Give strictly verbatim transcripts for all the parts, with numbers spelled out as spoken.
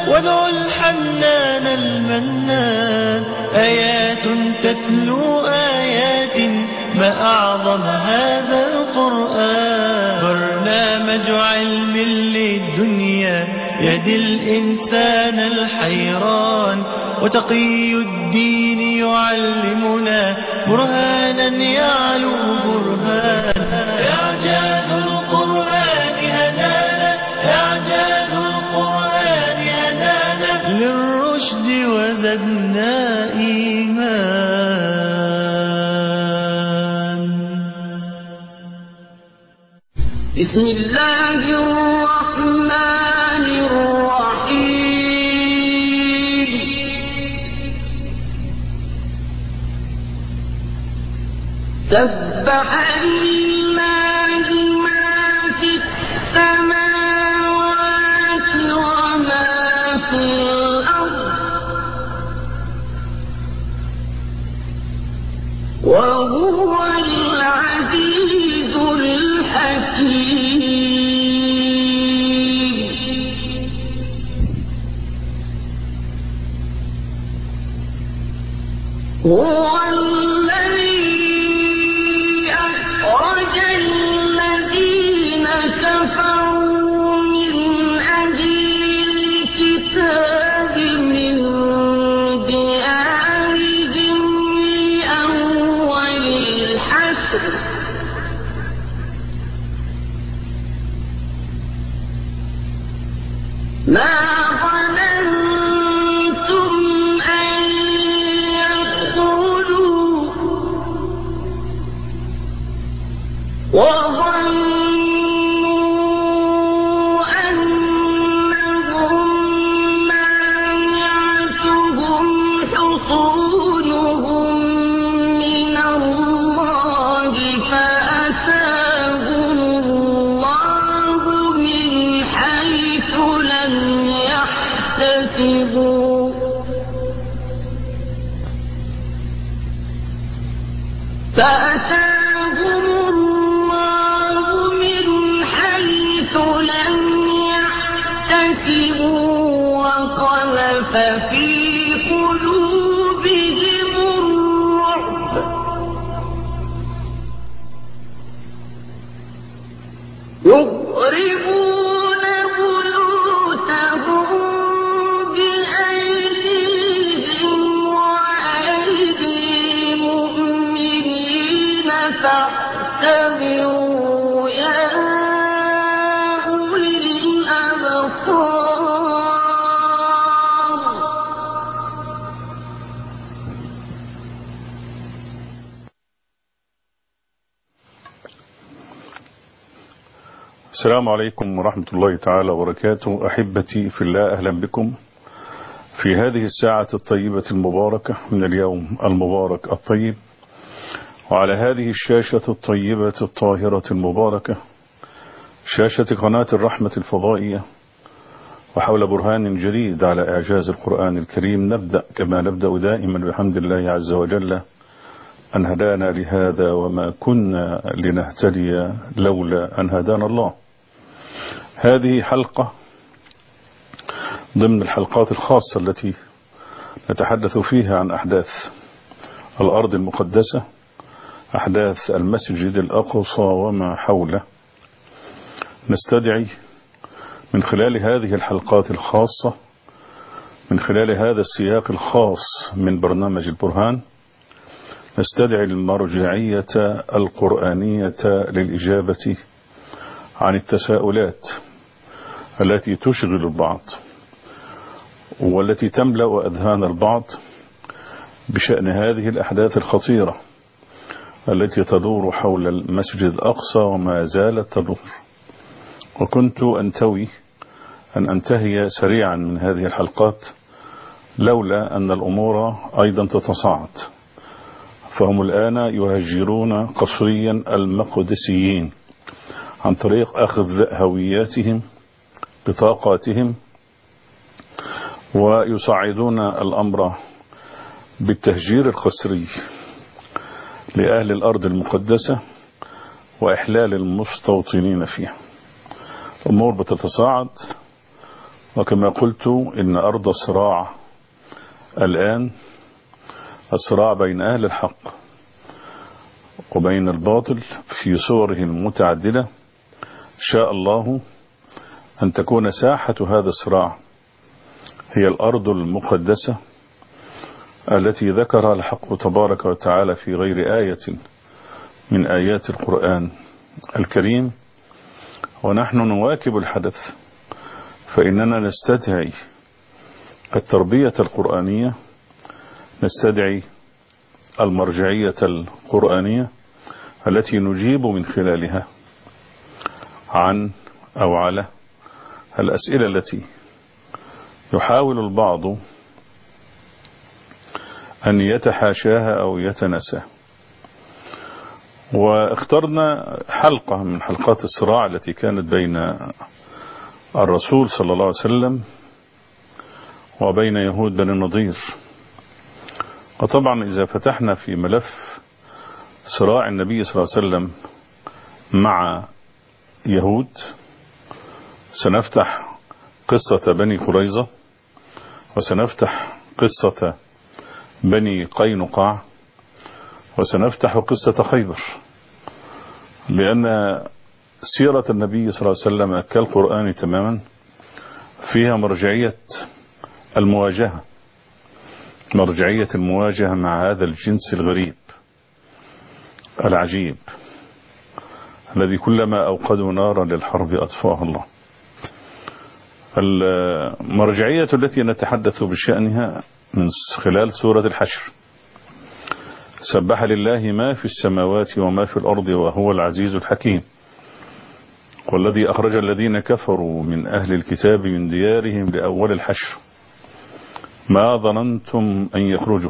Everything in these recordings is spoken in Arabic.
وادعوا الحنان المنان. آيات تتلو آيات ما أعظم هذا القرآن. برنامج علم للدنيا يهدي الإنسان الحيران، وتقي الدين يعلمنا برهانا يعلو برهان. إعجاز القرآن هدانا، إعجاز القرآن هدانا للرشد وزدنا إيمان. بسم الله الرحمن الرحيم. سبح لله ما في السماوات وما في الأرض، وهو العزيز الحكيم. هو الذي أخرج الذين كفروا من أهل الكتاب من ديارهم لأول الحشر ما ظننتم أن يدخلوا وظنوا أنهم مانعتهم حصونهم من الله فأتاهم الله من حيث لم يحتسبوا فأتاهم الله من حيث لم يحتسبوا وقذف في قلوبهم الرعب يخربون بيوتهم بأيديهم وأيدي المؤمنين فاعتبروا يا أولي الأبصار. السلام عليكم ورحمة الله تعالى وبركاته. أحبتي في الله، أهلا بكم في هذه الساعة الطيبة المباركة من اليوم المبارك الطيب، وعلى هذه الشاشة الطيبة الطاهرة المباركة، شاشة قناة الرحمة الفضائية، وحول برهان جديد على إعجاز القرآن الكريم. نبدأ كما نبدأ دائما بحمد الله عز وجل أن هدانا لهذا وما كنا لنهتدي لولا أن هدانا الله. هذه حلقة ضمن الحلقات الخاصة التي نتحدث فيها عن أحداث الأرض المقدسة، أحداث المسجد الأقصى وما حوله. نستدعي من خلال هذه الحلقات الخاصة، من خلال هذا السياق الخاص من برنامج البرهان، نستدعي المرجعية القرآنية للإجابة عن التساؤلات التي تشغل البعض والتي تملأ أذهان البعض بشأن هذه الأحداث الخطيرة التي تدور حول المسجد الأقصى وما زالت تدور. وكنت أنتوي أن أنتهي سريعا من هذه الحلقات لولا أن الأمور أيضا تتصاعد. فهم الآن يهجرون قسريا المقدسيين عن طريق أخذ هوياتهم، بطاقاتهم، ويصعدون الأمر بالتهجير القسري لأهل الأرض المقدسة وإحلال المستوطنين فيها. الأمور بتتصاعد وكما قلت إن أرض الصراع الآن الصراع بين أهل الحق وبين الباطل في صوره المتعددة. شاء الله أن تكون ساحة هذا الصراع هي الأرض المقدسة التي ذكرها الحق تبارك وتعالى في غير آية من آيات القرآن الكريم، ونحن نواكب الحدث، فإننا نستدعي التربية القرآنية، نستدعي المرجعية القرآنية التي نجيب من خلالها عن أو على الأسئلة التي يحاول البعض أن يتحاشاها أو يتنساها. واخترنا حلقة من حلقات الصراع التي كانت بين الرسول صلى الله عليه وسلم وبين يهود بني النضير. وطبعا إذا فتحنا في ملف صراع النبي صلى الله عليه وسلم مع يهود سنفتح قصة بني قريظة، وسنفتح قصة بني قينقاع، وسنفتح قصة خيبر، لأن سيرة النبي صلى الله عليه وسلم كالقرآن تماما فيها مرجعية المواجهة، مرجعية المواجهة مع هذا الجنس الغريب العجيب الذي كلما أوقدوا نارا للحرب أطفاها الله. المرجعية التي نتحدث بشأنها من خلال سورة الحشر: سبح لله ما في السماوات وما في الأرض وهو العزيز الحكيم، والذي أخرج الذين كفروا من أهل الكتاب من ديارهم لأول الحشر ما ظننتم أن يخرجوا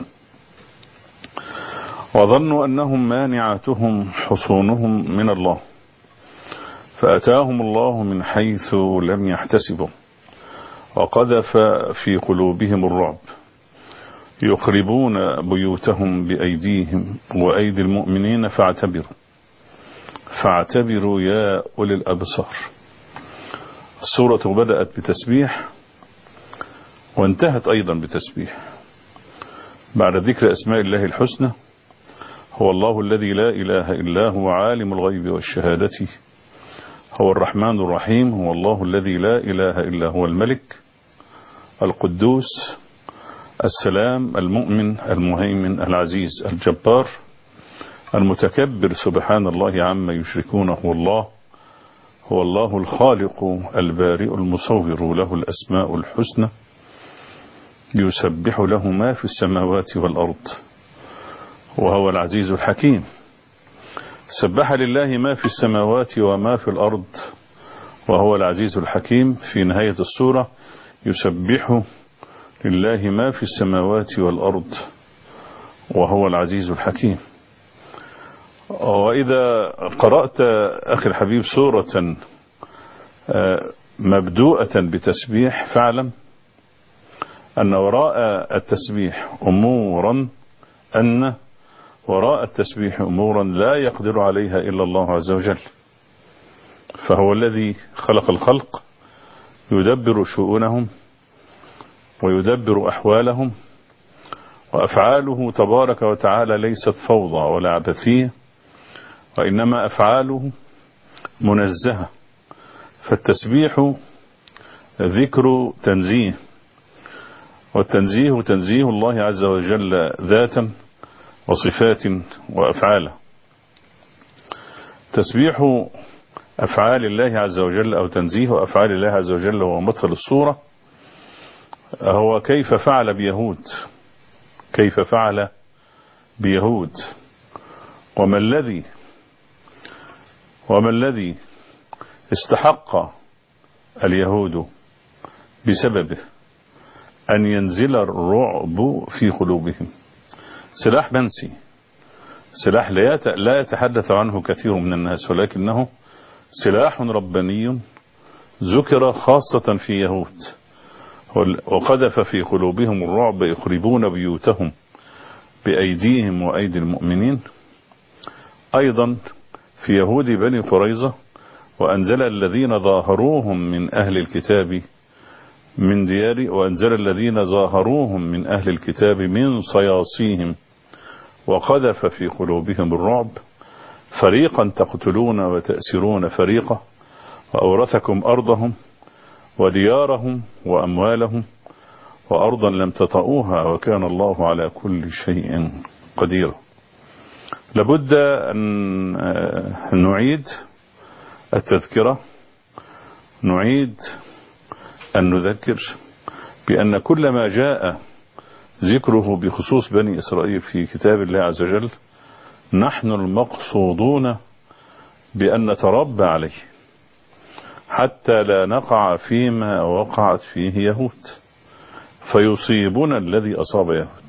وظنوا أنهم مانعتهم حصونهم من الله فأتاهم الله من حيث لم يحتسبوا وقذف في قلوبهم الرعب يخربون بيوتهم بأيديهم وأيدي المؤمنين فاعتبروا فاعتبروا يا أولي الأبصار. السورة بدأت بتسبيح وانتهت أيضا بتسبيح بعد ذكر أسماء الله الحسنى: هو الله الذي لا إله إلا هو عالم الغيب والشهادة هو الرحمن الرحيم، هو الله الذي لا إله إلا هو الملك القدوس السلام المؤمن المهيمن العزيز الجبار المتكبر سبحان الله عما يشركون، هو الله هو الله الخالق البارئ المصور له الأسماء الحسنى يسبح له ما في السماوات والأرض وهو العزيز الحكيم. سبح لله ما في السماوات وما في الأرض وهو العزيز الحكيم. في نهاية السورة: يسبح لله ما في السماوات والأرض وهو العزيز الحكيم. وإذا قرأت أخي الحبيب سورة مبدوءة بتسبيح فاعلم أن وراء التسبيح أمورا أن وراء التسبيح أمورا لا يقدر عليها إلا الله عز وجل، فهو الذي خلق الخلق يدبر شؤونهم ويدبر أحوالهم، وأفعاله تبارك وتعالى ليست فوضى ولا عبثية، وإنما أفعاله منزهة. فالتسبيح ذكر تنزيه، والتنزيه تنزيه الله عز وجل ذاتا وصفات وأفعاله. تسبيح أفعال الله عز وجل أو تنزيه أفعال الله عز وجل هو مثل الصورة، هو كيف فعل بيهود كيف فعل بيهود وما الذي وما الذي استحق اليهود بسببه أن ينزل الرعب في قلوبهم. سلاح منسي، سلاح لا يتحدث عنه كثير من الناس، ولكنه سلاح رباني ذكر خاصة في يهود. وقذف في قلوبهم الرعب يخربون بيوتهم بأيديهم وأيدي المؤمنين. أيضا في يهود بني قريظة: وأنزل الذين ظاهروهم من أهل الكتاب من ديار وأنزل الذين ظاهروهم من أهل الكتاب من صياصيهم وقذف في قلوبهم الرعب فريقا تقتلون وتأسرون فريقا وأورثكم أرضهم وديارهم وأموالهم وأرضا لم تطئوها وكان الله على كل شيء قدير. لابد أن نعيد التذكرة، نعيد أن نذكر بأن كل ما جاء ذكره بخصوص بني إسرائيل في كتاب الله عز وجل نحن المقصودون بأن نتربى عليه حتى لا نقع فيما وقعت فيه يهود فيصيبنا الذي أصاب يهود.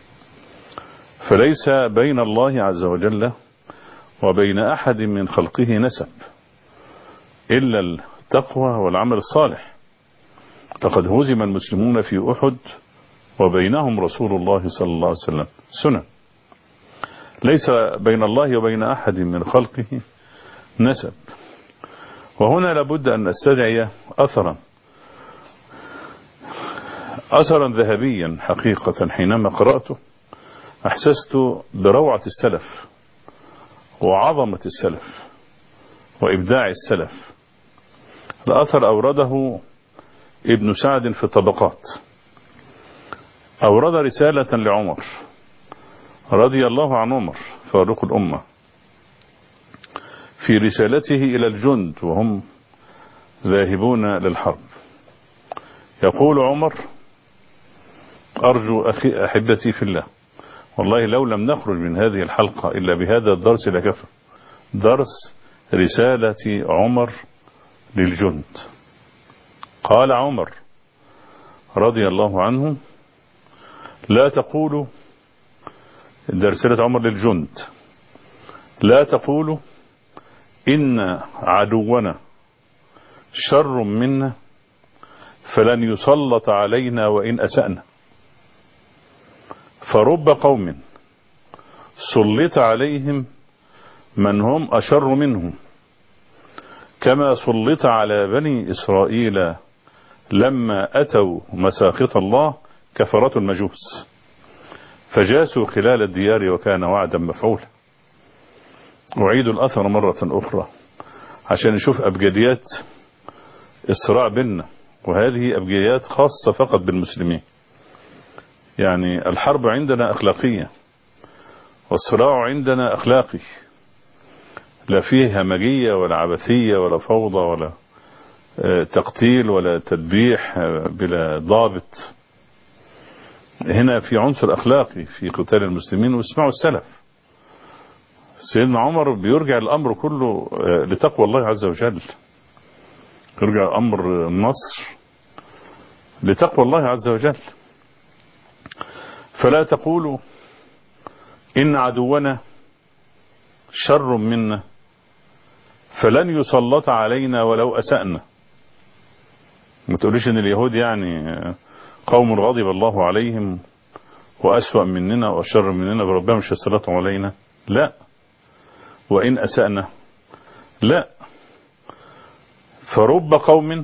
فليس بين الله عز وجل وبين أحد من خلقه نسب إلا التقوى والعمل الصالح. لقد هزم المسلمون في أحد وبينهم رسول الله صلى الله عليه وسلم سنة. ليس بين الله وبين أحد من خلقه نسب. وهنا لابد أن نستدعي أثرا أثرا ذهبيا حقيقة. حينما قرأته أحسست بروعة السلف وعظمة السلف وإبداع السلف. الأثر أورده ابن سعد في الطبقات، أورد رسالة لعمر رضي الله عن عمر فاروق الأمة في رسالته إلى الجند وهم ذاهبون للحرب. يقول عمر: أرجو أخي أحبتي في الله، والله لو لم نخرج من هذه الحلقة إلا بهذا الدرس لكفى. درس رسالة عمر للجند. قال عمر رضي الله عنه: لا تقولوا، ده رسالة عمر للجند، لا تقولوا إن عدونا شر منا فلن يسلط علينا وإن أسأنا، فرب قوم سلط عليهم من هم أشر منهم كما سلط على بني إسرائيل لما أتوا مساخط الله كفرة المجوس فجاسوا خلال الديار وكان وعدا مفعولا. أعيد الأثر مرة أخرى عشان نشوف أبجديات الصراع بيننا، وهذه أبجديات خاصة فقط بالمسلمين. يعني الحرب عندنا أخلاقية والصراع عندنا أخلاقي، لا فيه همجية ولا عبثية ولا فوضى ولا تقتيل ولا تذبيح بلا ضابط. هنا في عنصر أخلاقي في قتال المسلمين. واسمعوا السلف، سيدنا عمر بيرجع الأمر كله لتقوى الله عز وجل، يرجع أمر النصر لتقوى الله عز وجل. فلا تقولوا إن عدونا شر منا فلن يسلط علينا ولو أسأنا. ما تقوليش ان اليهود يعني قوم غضب الله عليهم وأسوأ مننا وأشر مننا بربنا مش يسلطوا علينا، لا. وإن أسأنا، لا. فرب قوم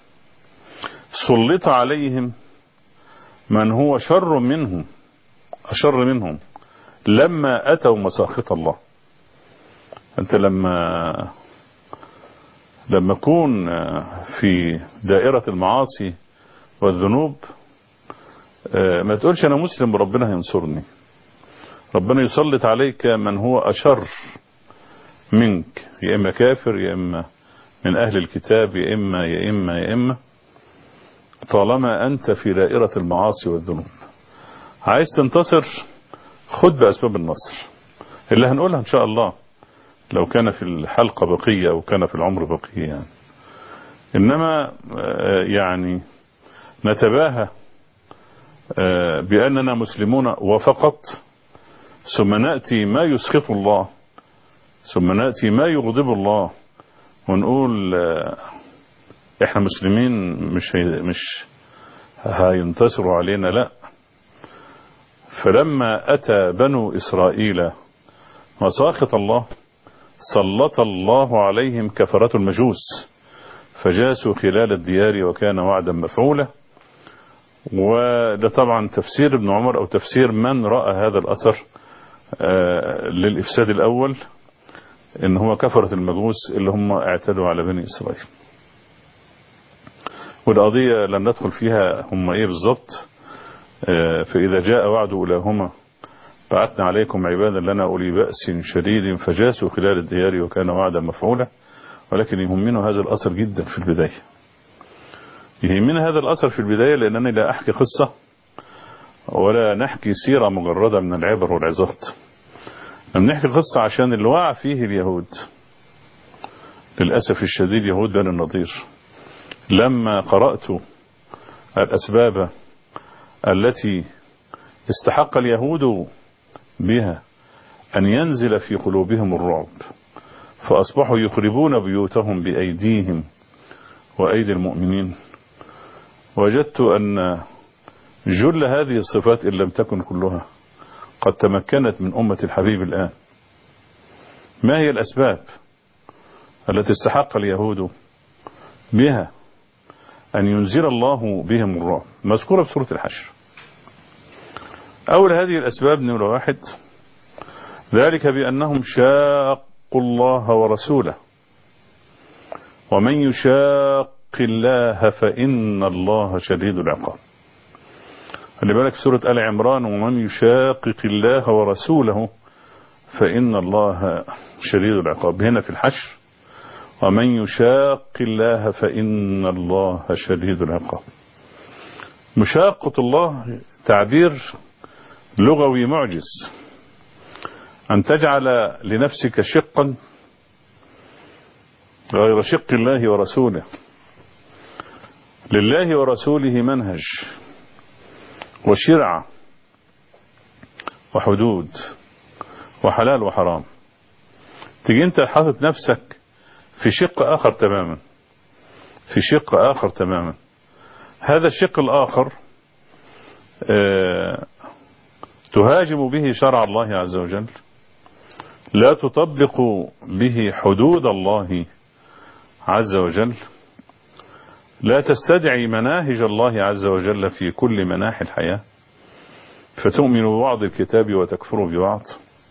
سلط عليهم من هو شر منهم أشر منهم لما أتوا مساخط الله. أنت لما لما أكون في دائرة المعاصي والذنوب ما تقولش أنا مسلم وربنا هينصرني. ربنا يسلط عليك من هو أشر منك، يا إما كافر يا إما من أهل الكتاب يا إما يا إما يا إما طالما أنت في دائرة المعاصي والذنوب. عايز تنتصر خد بأسباب النصر اللي هنقولها إن شاء الله لو كان في الحلقة بقية أو كان في العمر بقية يعني. إنما يعني نتباهى بأننا مسلمون وفقط، ثم نأتي ما يسخط الله، ثم نأتي ما يغضب الله ونقول احنا مسلمين مش هي مش هينتصروا علينا. لا. فلما أتى بنو إسرائيل مساخط الله سلط الله عليهم كفرة المجوس فجاسوا خلال الديار وكان وعدا مفعولا. وده طبعا تفسير ابن عمر أو تفسير من رأى هذا الأثر للإفساد الأول، إن هو كفرة المجوس اللي هم اعتدوا على بني إسرائيل. والقضية لن ندخل فيها هم إيه بالضبط. فإذا جاء وعد أولاهما بعثنا عليكم عبادا لنا أولي بأس شديد فجاسوا خلال الديار وكان وعدا مفعولا. ولكن يهمنا هذا الأثر جدا في البداية، يهمنا هذا الأثر في البداية لأنني لا أحكي قصة ولا نحكي سيرة مجردة من العبر والعظات. نحكي قصة عشان اللي وقع فيه اليهود للأسف الشديد، يهود بني النضير، لما قرأت الأسباب التي استحق اليهود بها أن ينزل في قلوبهم الرعب فأصبحوا يخربون بيوتهم بأيديهم وأيدي المؤمنين، وجدت أن جل هذه الصفات إن لم تكن كلها قد تمكنت من أمة الحبيب الآن. ما هي الأسباب التي استحق اليهود بها أن ينزل الله بهم الرعب؟ مذكورة في سورة الحشر. أول هذه الأسباب نمرة واحد، ذلك بأنهم شاقوا الله ورسوله، ومن يشاق الله فإن الله شديد العقاب. خلي بالك في سورة آل عمران، ومن يشاقق الله ورسوله فإن الله شديد العقاب. هنا في الحشر ومن يشاق الله فإن الله شديد العقاب. مشاقة الله تعبير لغوي معجز، أن تجعل لنفسك شقا غير شق الله ورسوله. لله ورسوله منهج وشرع وحدود وحلال وحرام، تيجي انت حاطط نفسك في شق آخر تماما، في شق آخر تماما. هذا الشق الآخر اه تهاجم به شرع الله عز وجل، لا تطبق به حدود الله عز وجل، لا تستدعي مناهج الله عز وجل في كل مناحي الحياة، فتؤمن ببعض الكتاب وتكفر ببعض.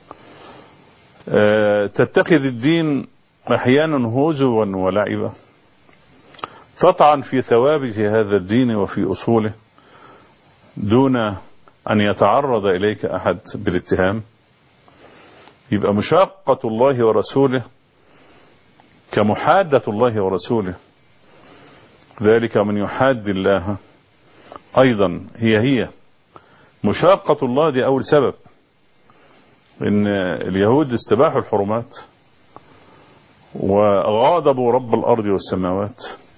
اه تتخذ الدين أحيانا هزوا ولعبا، تطعن في ثوابت هذا الدين وفي أصوله دون أن يتعرض إليك أحد بالاتهام. يبقى مشاقة الله ورسوله كمحادة الله ورسوله، ذلك من يحاد الله أيضا هي هي مشاقة الله. دي أول سبب، إن اليهود استباحوا الحرمات وغاضبوا رب الأرض والسماوات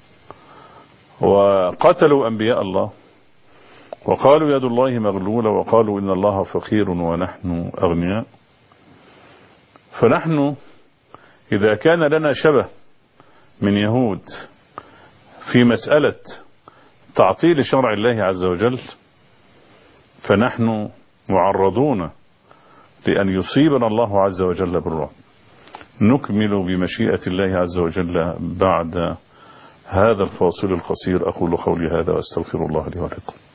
وقتلوا أنبياء الله وقالوا يد الله مغلولة وقالوا إن الله فقير ونحن أغنياء. فنحن إذا كان لنا شبه من يهود في مسألة تعطيل شرع الله عز وجل، فنحن معرضون لأن يصيبنا الله عز وجل بالرعب. نكمل بمشيئة الله عز وجل بعد هذا الفاصل القصير. أقول قولي هذا وأستغفر الله لي ولكم.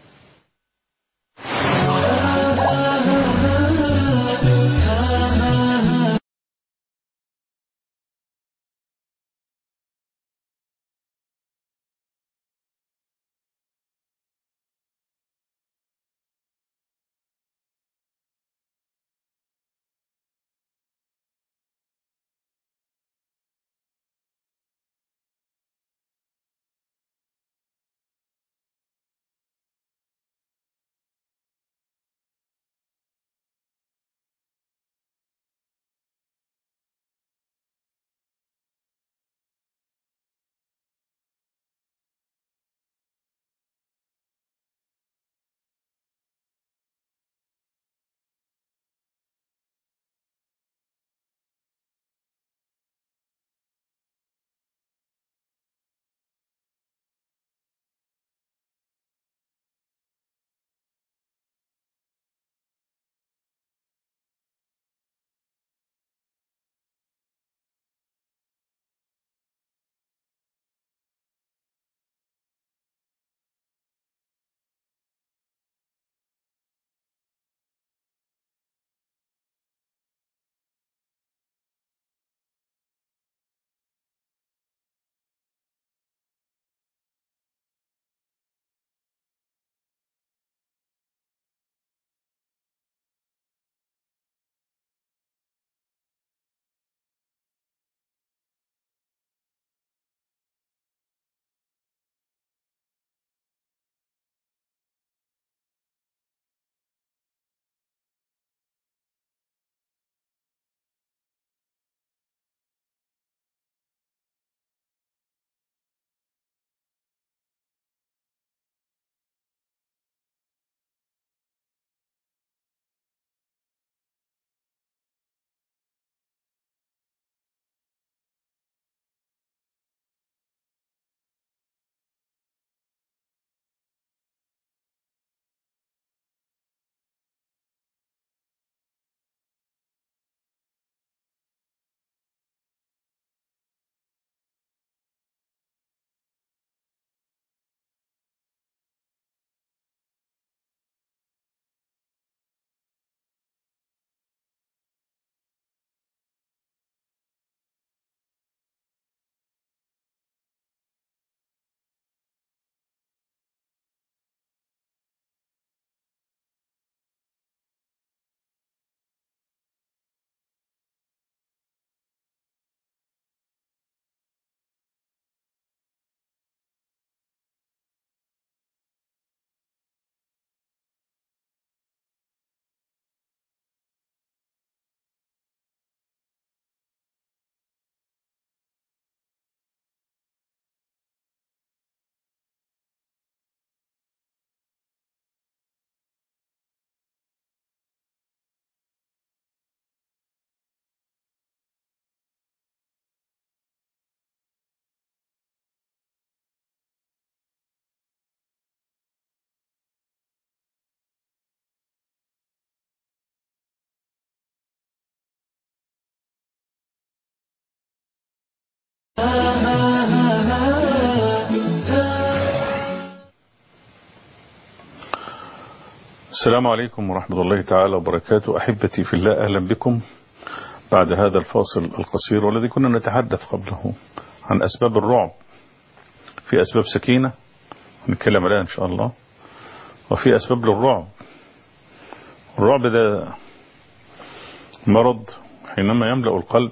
السلام عليكم ورحمة الله تعالى وبركاته. أحبتي في الله، أهلا بكم بعد هذا الفاصل القصير والذي كنا نتحدث قبله عن أسباب الرعب. في أسباب سكينة نتكلم عليها إن شاء الله، وفي أسباب للرعب. الرعب ده مرض حينما يملأ القلب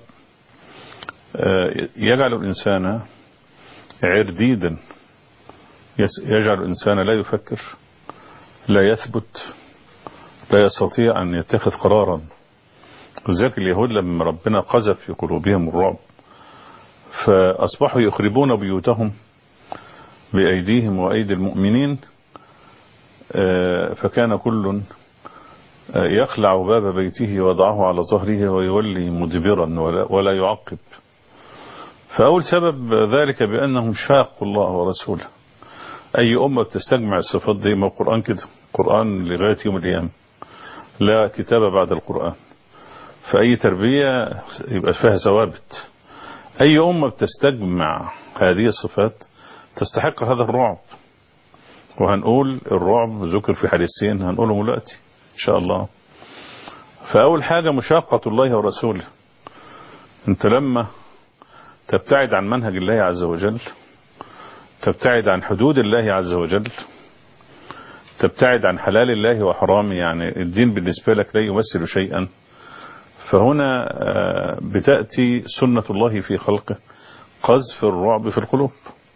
يجعل الإنسان عرديدا، يجعل الإنسان لا يفكر، لا يثبت، لا يستطيع أن يتخذ قرارا. وذلك اليهود لما ربنا قذف في قلوبهم الرعب فأصبحوا يخربون بيوتهم بأيديهم وأيدي المؤمنين، فكان كل يخلع باب بيته وضعه على ظهره ويولي مدبرا ولا يعقب. فأول سبب ذلك بأنهم شاقوا الله ورسوله. أي أمة بتستجمع الصفات دي؟ ما القرآن كده، القرآن لغاية يوم القيامة لا كتاب بعد القرآن. فأي تربية يبقى فيها ثوابت. أي أمة بتستجمع هذه الصفات تستحق هذا الرعب. وهنقول الرعب ذكر في حديثين هنقولهم دلوقتي إن شاء الله. فأول حاجة مشاقة الله ورسوله. أنت لما تبتعد عن منهج الله عز وجل، تبتعد عن حدود الله عز وجل، تبتعد عن حلال الله وحرامه، يعني الدين بالنسبة لك لا يمثل شيئا، فهنا بتأتي سنة الله في خلقه قذف الرعب في القلوب.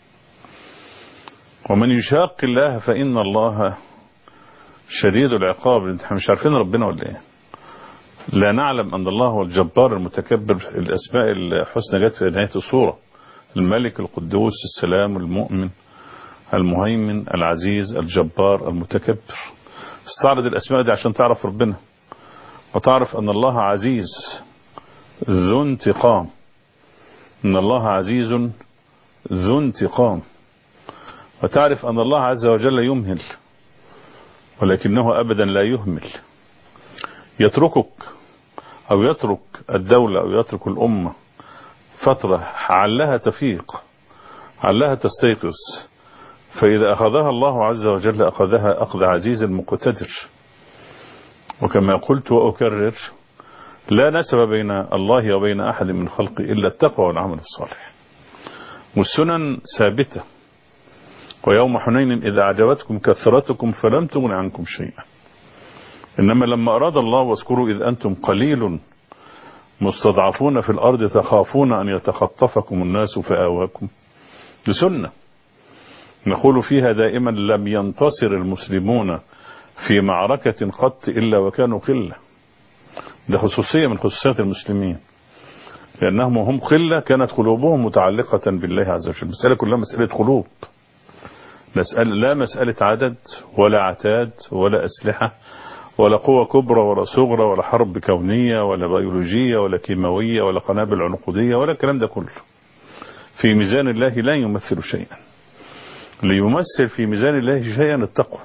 ومن يشاق الله فإن الله شديد العقاب. انت مش عارفين ربنا ولا ايه؟ لا نعلم أن الله هو الجبار المتكبر. الأسماء الحسنى جت في نهاية السورة: الملك، القدوس، السلام، المؤمن، المهيمن، العزيز، الجبار، المتكبر. استعرض الأسماء دي عشان تعرف ربنا، وتعرف أن الله عزيز ذو انتقام. أن الله عزيز ذو انتقام. وتعرف أن الله عز وجل يمهل ولكنه أبدا لا يهمل. يتركك أو يترك الدولة أو يترك الأمة فترة علها تفيق، علها تستيقظ، فإذا أخذها الله عز وجل أخذها أخذ عزيز مقتدر. وكما قلت وأكرر: لا نسب بين الله وبين أحد من خلقه إلا التقوى والعمل الصالح. والسنن ثابتة: ويوم حنين إذا أعجبتكم كثرتكم فلم تغن عنكم شيئا. إنما لما أراد الله: واذكروا إذ أنتم قليل مستضعفون في الأرض تخافون أن يتخطفكم الناس فآواكم. بسنة نقول فيها دائما: لم ينتصر المسلمون في معركة قط إلا وكانوا قلة. ده خصوصية من خصوصيات المسلمين، لأنهم هم قلة كانت قلوبهم متعلقة بالله عز وجل. المسألة كلها مسألة قلوب، مسألة لا مسألة عدد ولا عتاد ولا أسلحة ولا قوة كبرى ولا صغرى ولا حرب كونية ولا بيولوجية ولا كيماوية ولا قنابل عنقودية ولا الكلام ده كله. في ميزان الله لا يمثل شيئا. ليمثل في ميزان الله شيئا التقوى،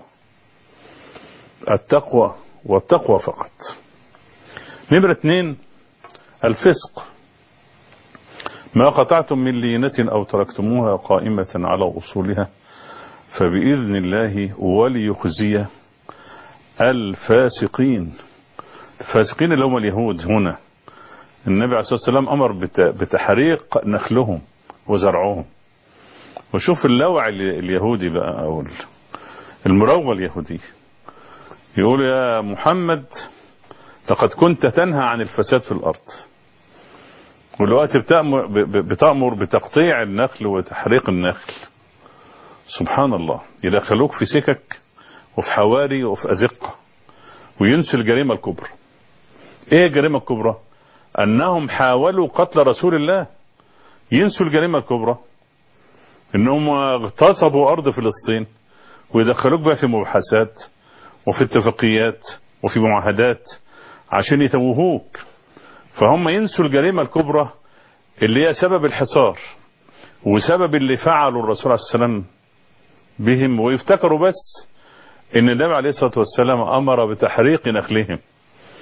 التقوى والتقوى فقط. نمرة اثنين: الفسق. ما قطعتم من لينة أو تركتموها قائمة على أصولها فبإذن الله وليخزي الفاسقين. الفاسقين اللي هم اليهود. هنا النبي عليه الصلاة والسلام أمر بتحريق نخلهم وزرعهم. وشوف اللوع اليهودي بقى أو المروة اليهودية، يقول: يا محمد لقد كنت تنهى عن الفساد في الأرض، والوقت بتأمر, بتأمر بتقطيع النخل وتحريق النخل. سبحان الله. يدخلوك في سكك وفي حواري وفي أزقة وينسوا الجريمة الكبرى. ايه الجريمة الكبرى؟ انهم حاولوا قتل رسول الله. ينسوا الجريمة الكبرى انهم اغتصبوا ارض فلسطين، ويدخلوك بقى في مباحثات وفي اتفاقيات وفي معاهدات عشان يتوهوك. فهم ينسوا الجريمة الكبرى اللي هي سبب الحصار وسبب اللي فعله الرسول عليه السلام بهم، ويفتكروا بس ان النبي عليه الصلاة والسلام امر بتحريق نخلهم.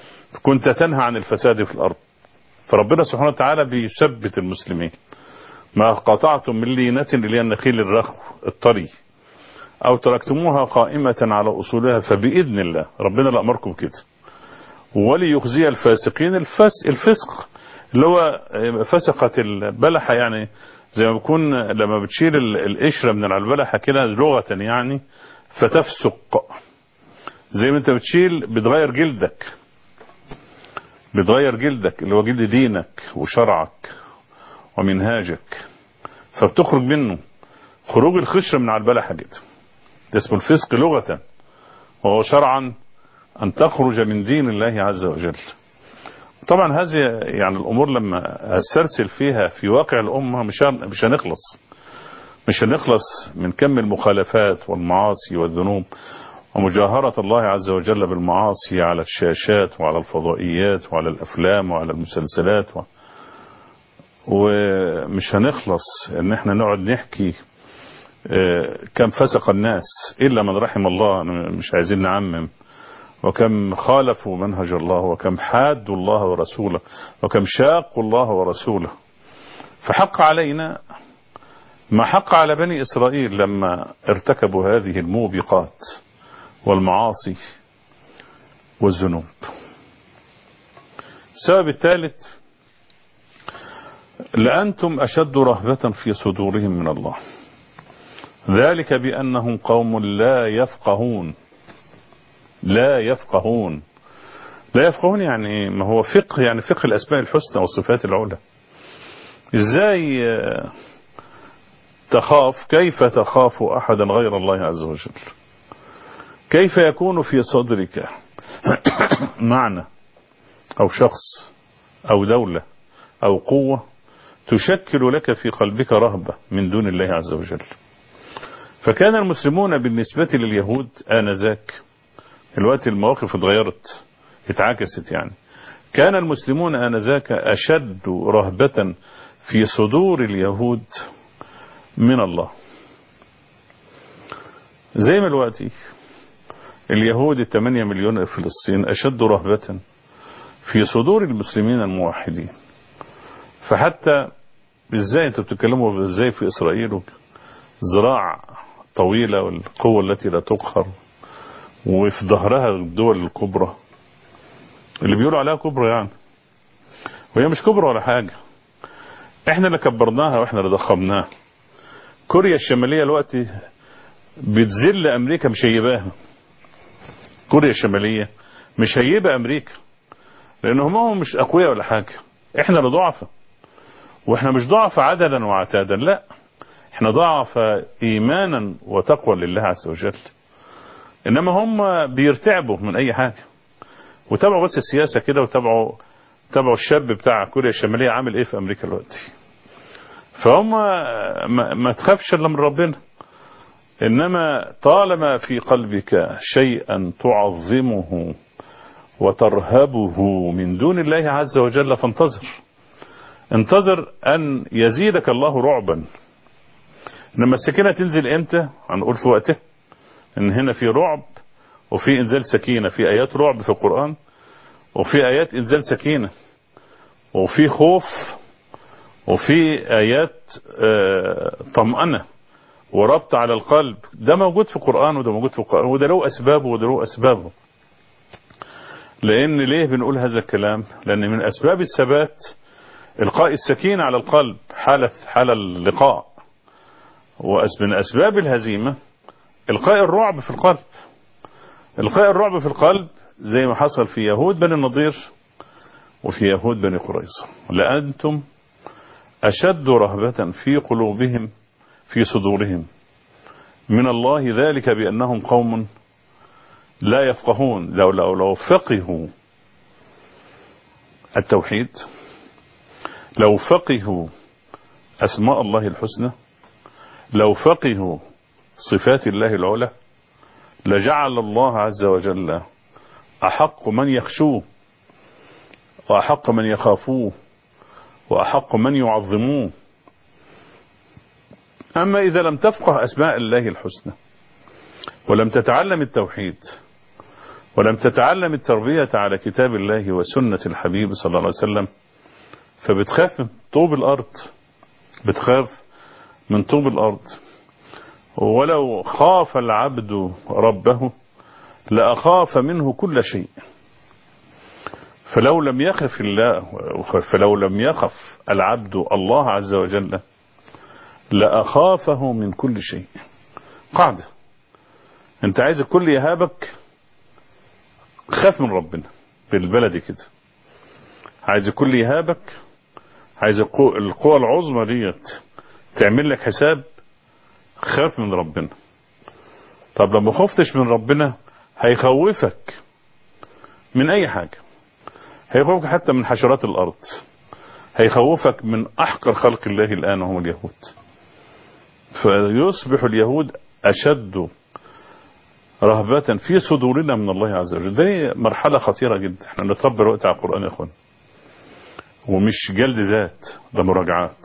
كنت تنهى عن الفساد في الارض. فربنا سبحانه وتعالى بيثبت المسلمين ما قطعتم من لينة اللي هي النخيل الرخو الطري أو تركتموها قائمة على أصولها فبإذن الله، ربنا لا أمركم كده. وليخزي الفاسقين، الفس الفسق اللي هو فسقة البلحة، يعني زي ما بيكون لما بتشيل القشرة من على البلحة كده لغة يعني، فتفسق زي ما انت بتشيل بتغير جلدك، بتغير جلدك اللي هو جلد دينك وشرعك ومنهاجك، فبتخرج منه خروج الخشرة من على البلحة كده، ده اسمه الفسق لغة، وهو شرعا أن تخرج من دين الله عز وجل. طبعا هذه يعني الأمور لما أسترسل فيها في واقع الأمة مش مش هنخلص مش هنخلص من كم المخالفات والمعاصي والذنوب ومجاهرة الله عز وجل بالمعاصي على الشاشات وعلى الفضائيات وعلى الأفلام وعلى المسلسلات و... ومش هنخلص ان احنا نقعد نحكي كم فسق الناس إلا من رحم الله، مش عايزين نعمم، وكم خالفوا منهج الله، وكم حادوا الله ورسوله، وكم شاقوا الله ورسوله. فحق علينا ما حق على بني إسرائيل لما ارتكبوا هذه الموبقات والمعاصي والذنوب. السبب الثالث: لأنتم أشد رهبة في صدورهم من الله، ذلك بأنهم قوم لا يفقهون. لا يفقهون لا يفقهون يعني ما هو فقه، يعني فقه الأسماء الحسنى والصفات العلى. إزاي تخاف؟ كيف تخاف أحدا غير الله عز وجل؟ كيف يكون في صدرك معنى أو شخص أو دولة أو قوة تشكل لك في قلبك رهبة من دون الله عز وجل؟ فكان المسلمون بالنسبة لليهود آنذاك، الوقت المواقف اتغيرت اتعكست، يعني كان المسلمون آنذاك أشد رهبة في صدور اليهود من الله. زي ما الوقت اليهود الثمانية مليون في فلسطين أشد رهبة في صدور المسلمين الموحدين. فحتى ازاي انتوا بتتكلموا ازاي في إسرائيل زراع طويلة والقوة التي لا تقهر، وفي ظهرها الدول الكبرى اللي بيقولوا عليها كبرى يعني، وهي مش كبرى ولا حاجة، احنا اللي كبرناها واحنا اللي ضخمناها. كوريا الشمالية الوقت بتذل امريكا، مش هيباها. كوريا الشمالية مش هيبها امريكا، لانهم هم مش اقوياء ولا حاجة، احنا اللي ضعفة. واحنا مش ضعف عددا وعتادا، لا، احنا ضعف ايمانا وتقوى لله عز وجل. انما هم بيرتعبوا من اي حاجة. وتابعوا بس السياسة كده، وتابعوا تابعوا الشاب بتاع كوريا الشمالية عامل ايه في امريكا دلوقتي. فهم ما, ما تخافش الا من ربنا. انما طالما في قلبك شيئا تعظمه وترهبه من دون الله عز وجل فانتظر انتظر ان يزيدك الله رعبا. انما السكينة تنزل امتى؟ هنقول في وقته ان هنا في رعب وفي انزال سكينة، في ايات رعب في القرآن وفي ايات انزال سكينة، وفي خوف وفي ايات طمأنة وربط على القلب. ده موجود في القرآن وده موجود في القرآن، وده له اسبابه وده له اسبابه. لان ليه بنقول هذا الكلام؟ لان من اسباب الثبات القاء السكينة على القلب حالة حال اللقاء، ومن اسباب الهزيمة القاء الرعب في القلب. القاء الرعب في القلب زي ما حصل في يهود بني النضير وفي يهود بني قريظة. لأنتم أشد رهبة في قلوبهم في صدورهم من الله، ذلك بأنهم قوم لا يفقهون. لو لو لو فقهوا التوحيد، لو فقهوا أسماء الله الحسنى، لو فقهوا صفات الله العلى، لجعل الله عز وجل أحق من يخشوه وأحق من يخافوه وأحق من يعظموه. أما إذا لم تفقه أسماء الله الحسنى ولم تتعلم التوحيد ولم تتعلم التربية على كتاب الله وسنة الحبيب صلى الله عليه وسلم، فبتخاف من طوب الأرض بتخاف من طوب الأرض. ولو خاف العبد ربه لأخاف منه كل شيء. فلو لم يخف الله فلو لم يخف العبد الله عز وجل لأخافه من كل شيء. قاعدة، انت عايز الكل يهابك، خاف من ربنا. بالبلدي كده، عايز الكل يهابك، عايز القوى العظمى ديت تعمل لك حساب، خاف من ربنا. طب لما خفتش من ربنا هيخوفك من اي حاجة، هيخوفك حتى من حشرات الارض، هيخوفك من احقر خلق الله الان وهم اليهود. فيصبح اليهود اشد رهبة في صدورنا من الله عز وجل. دي مرحلة خطيرة جدا. احنا نتربى الوقت على القرآن يا اخوان، ومش جلد ذات، ده مراجعات.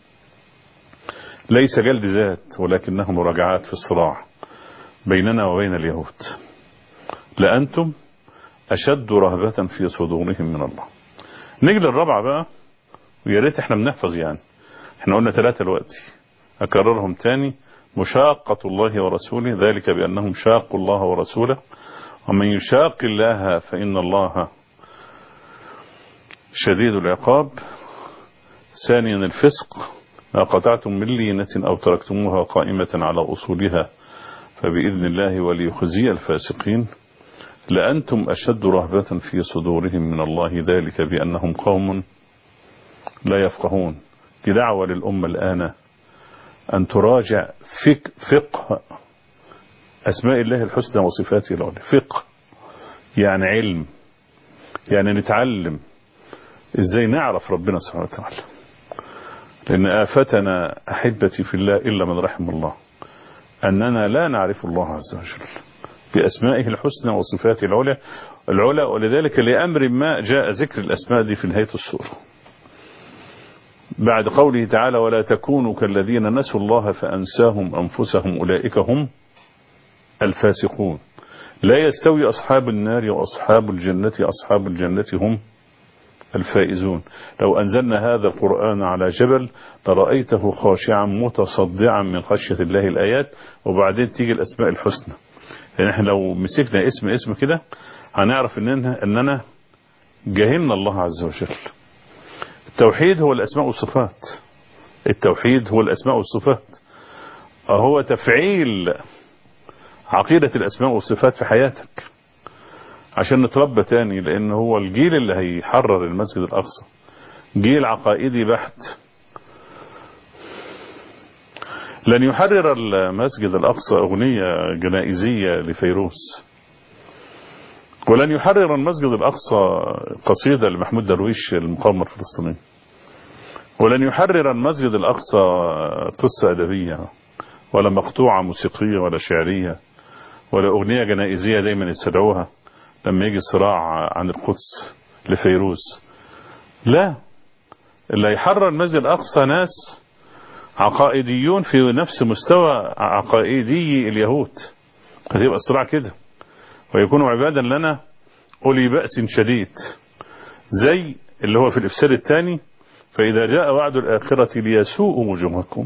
ليس جلد ذات ولكنه مراجعات في الصراع بيننا وبين اليهود. لأنتم أشد رهبة في صدورهم من الله. نيجي للرابعة بقى، ويا ريت احنا بنحفظ يعني. احنا قلنا ثلاثة دلوقتي، أكررهم تاني. مشاقة الله ورسوله، ذلك بأنهم شاقوا الله ورسوله، ومن يشاق الله فإن الله شديد العقاب. ثانيا الفسق، ما قطعتم من لينة أو تركتموها قائمة على أصولها فبإذن الله وليخزي الفاسقين. لأنتم أشد رهبة في صدورهم من الله، ذلك بأنهم قوم لا يفقهون. دي دعوة للأمة الآن أن تراجع فقه, فقه أسماء الله الحسنى وصفاته العليا. فقه يعني علم، يعني نتعلم إزاي نعرف ربنا سبحانه وتعالى. لأن آفتنا أحبتي في الله إلا من رحم الله أننا لا نعرف الله عز وجل بأسمائه الحسنى وصفاته العليا العلى ولذلك لأمر ما جاء ذكر الأسماء دي في نهاية السورة بعد قوله تعالى: ولا تكونوا كالذين نسوا الله فأنساهم أنفسهم أولئك هم الفاسقون. لا يستوي أصحاب النار وأصحاب الجنة أصحاب الجنة هم الفائزون. لو أنزلنا هذا القرآن على جبل لرأيته خاشعا متصدعا من خشية الله الآيات. وبعدين تيجي الأسماء الحسنى. يعني احنا لو مسكنا اسم اسم كده هنعرف اننا, أننا جهلنا الله عز وجل. التوحيد هو الأسماء والصفات. التوحيد هو الأسماء والصفات، هو تفعيل عقيدة الأسماء والصفات في حياتك عشان نتربى تاني. لأن هو الجيل اللي هيحرر المسجد الأقصى جيل عقائدي بحت. لن يحرر المسجد الأقصى أغنية جنائزية لفيروز، ولن يحرر المسجد الأقصى قصيدة لمحمود درويش المقاومة الفلسطينية، ولن يحرر المسجد الأقصى قصة أدبية ولا مقطوعة موسيقية ولا شعرية ولا أغنية جنائزية دايما يستدعوها لما يجي صراع عن القدس لفيروز. لا، اللي يحرر المسجد الأقصى ناس عقائديون في نفس مستوى عقائدي اليهود. هتبقى الصراع كده، ويكونوا عبادا لنا أولي بأس شديد، زي اللي هو في الإفساد الثاني: فإذا جاء وعد الآخرة ليسوء وجوهكم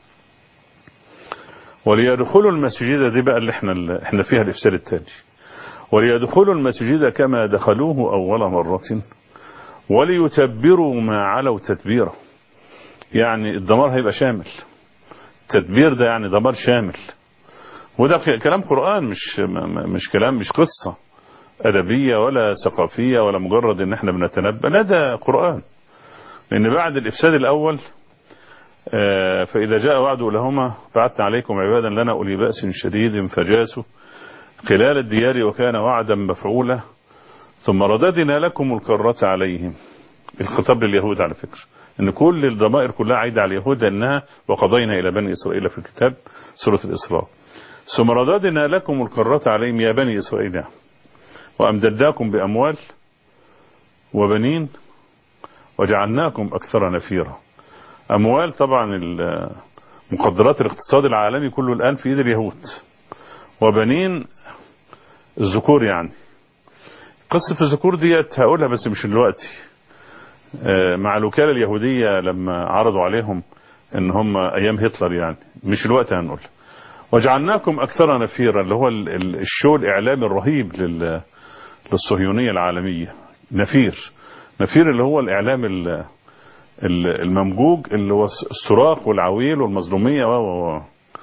وليدخلوا المسجد. دي بقى اللي احنا, اللي احنا فيها الإفساد الثاني: وليدخلوا المسجد كما دخلوه أول مرة وليتبروا ما علوا تتبيرا. يعني الدمار هيبقى شامل. تدبير ده يعني دمار شامل. وده كلام قرآن، مش مش كلام مش قصة أدبية ولا ثقافية ولا مجرد ان احنا بنتنبأ. لا، ده قرآن. لأن بعد الإفساد الأول فإذا جاء وعد لهما بعثنا عليكم عبادا لنا أولي بأس شديد فجاسوا خلال الديار وكان وعدا مفعولا ثم رددنا لكم الكرة عليهم. الخطاب لليهود على فكرة، ان كل الضمائر كلها عايدة على اليهود، انها وقضينا الى بني اسرائيل في الكتاب سورة الاسراء: ثم رددنا لكم الكرة عليهم يا بني اسرائيل وامددناكم باموال وبنين وجعلناكم اكثر نفيرا. اموال طبعا مقدرات الاقتصاد العالمي كله الان في ايد اليهود، وبنين الذكور. يعني قصة الذكور ديت هقولها بس مش دلوقتي. مع الوكالة اليهودية لما عرضوا عليهم ان هم ايام هتلر يعني، مش الوقت هنقول. وجعلناكم اكثر نفيرا، اللي هو الشو الاعلامي الرهيب للصهيونية العالمية. نفير نفير اللي هو الاعلام الممجوج، اللي هو الصراخ والعويل والمظلومية و و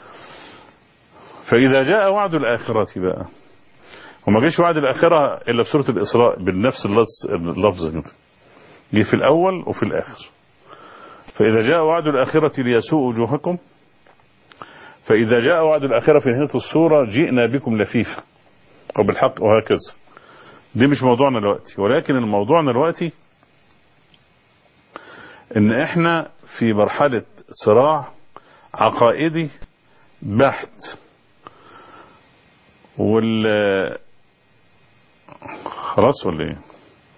فاذا جاء وعد الاخرة بقى، وما جاش وعد الاخرة الا في سورة الاسراء بنفس اللفظ كده، جه في الاول وفي الاخر. فاذا جاء وعد الاخرة ليسوء وجوهكم، فإذا جاء وعد الآخرة في نهاية السورة جئنا بكم لفيفا وبالحق، وهكذا. دي مش موضوعنا دلوقتي، ولكن الموضوعنا دلوقتي إن إحنا في مرحلة صراع عقائدي بحت. وال خلاص ولا إيه؟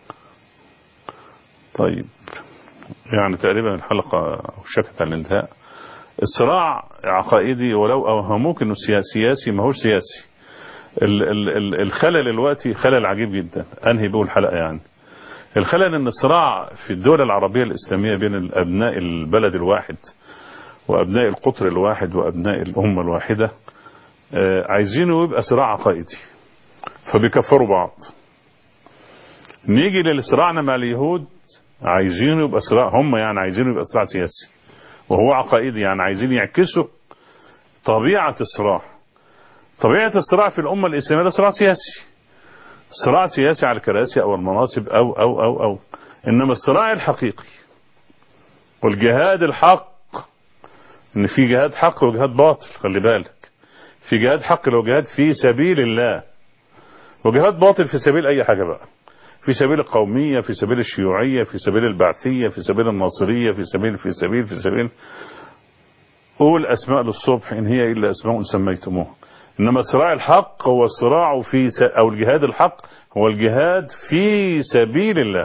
طيب يعني تقريبا الحلقة شكت على الانتهاء. الصراع عقائدي، ولو اوهموك انه سياسي، ما هوش سياسي. ال ال ال الخلل الوقتي خلل عجيب جدا، انهي به الحلقة يعني. الخلل ان الصراع في الدول العربية الاسلامية بين ابناء البلد الواحد وابناء القطر الواحد وابناء الامة الواحدة، آه عايزينه يبقى صراع عقائدي، فبيكفروا بعض. نيجي للصراعنا مع اليهود، عايزينه يبقى صراع، هم يعني عايزينه يبقى صراع سياسي وهو عقائدي، يعني عايزين يعكسوا طبيعة الصراع. طبيعة الصراع في الأمة الإسلامية ده صراع سياسي، صراع سياسي على الكراسي أو المناصب أو أو أو أو إنما الصراع الحقيقي والجهاد الحق، إن في جهاد حق وجهاد باطل. خلي بالك، في جهاد حق لو جهاد في سبيل الله، وجهاد باطل في سبيل أي حاجة بقى، في سبيل القومية، في سبيل الشيوعية، في سبيل البعثية، في سبيل الناصرية، في سبيل في سبيل في سبيل قول أسماء للصبح إن هي إلا أسماء سميتموها. إنما الصراع الحق هو الصراع في س... أو الجهاد الحق هو الجهاد في سبيل الله.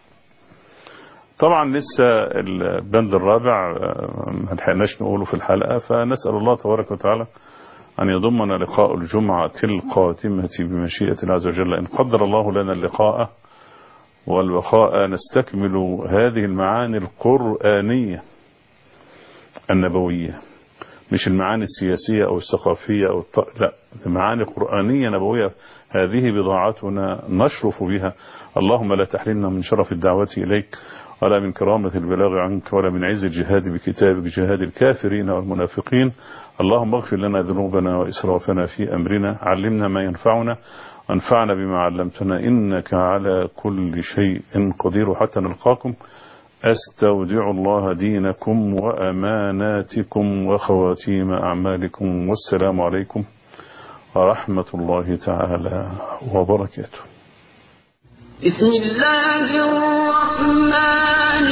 طبعا لسه البند الرابع ما لحقناش نقوله في الحلقة، فنسأل الله تبارك وتعالى أن يضمنا لقاء الجمعة القادمة بمشيئة الله عز وجل. إن قدر الله لنا اللقاء والبقاء نستكمل هذه المعاني القرآنية النبوية، مش المعاني السياسية أو الثقافية أو الط... لا، معاني قرآنية نبوية. هذه بضاعتنا نشرف بها. اللهم لا تحرمنا من شرف الدعوة إليك، ولا من كرامة البلاغ عنك، ولا من عز الجهاد بكتابك جهاد الكافرين والمنافقين. اللهم اغفر لنا ذنوبنا وإسرافنا في أمرنا، علمنا ما ينفعنا، وانفعنا بما علمتنا، إنك على كل شيء قدير. حتى نلقاكم، أستودع الله دينكم وأماناتكم وخواتيم أعمالكم، والسلام عليكم ورحمة الله تعالى وبركاته. بسم الله الرحمن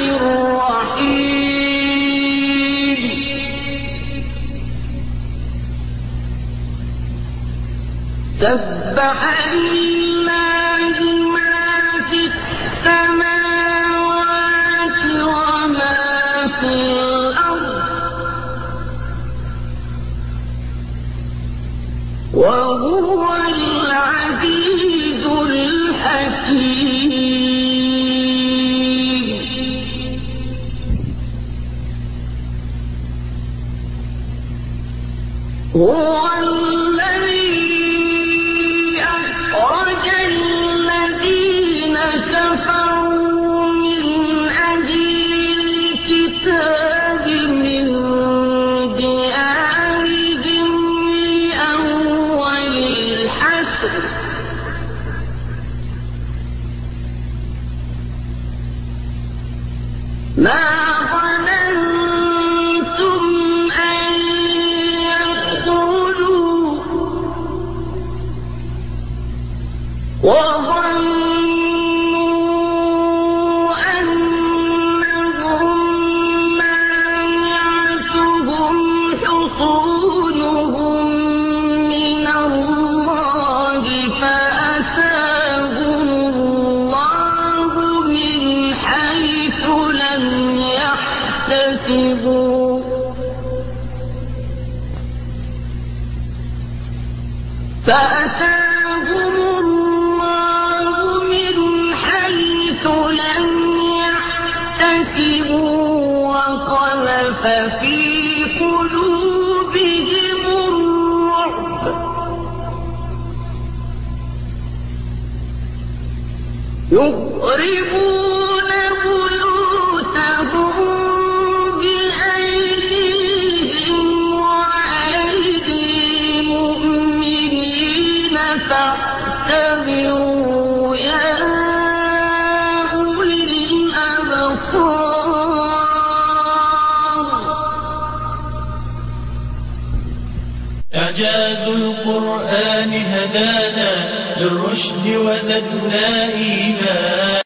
الرحيم. سبح لله ما في السماوات وما في الأرض، وهو العزيز الحكيم. هو الذي أخرج الذين كفروا من أهل الكتاب من ديارهم لأول الحشر ما ظننتم أن يدخلوا وظنوا أنهم مانعتهم حصونهم من الله فأتاهم الله من حيث لم يحتسبوا فأتاهم الله من حيث لم يحتسبوا وقذف في يخربون بيوتهم بأيديهم وأيدي المؤمنين فاعتبروا يا أولي الأبصار. إعجاز القرآن هدانا للرشد وزدنا إيمانا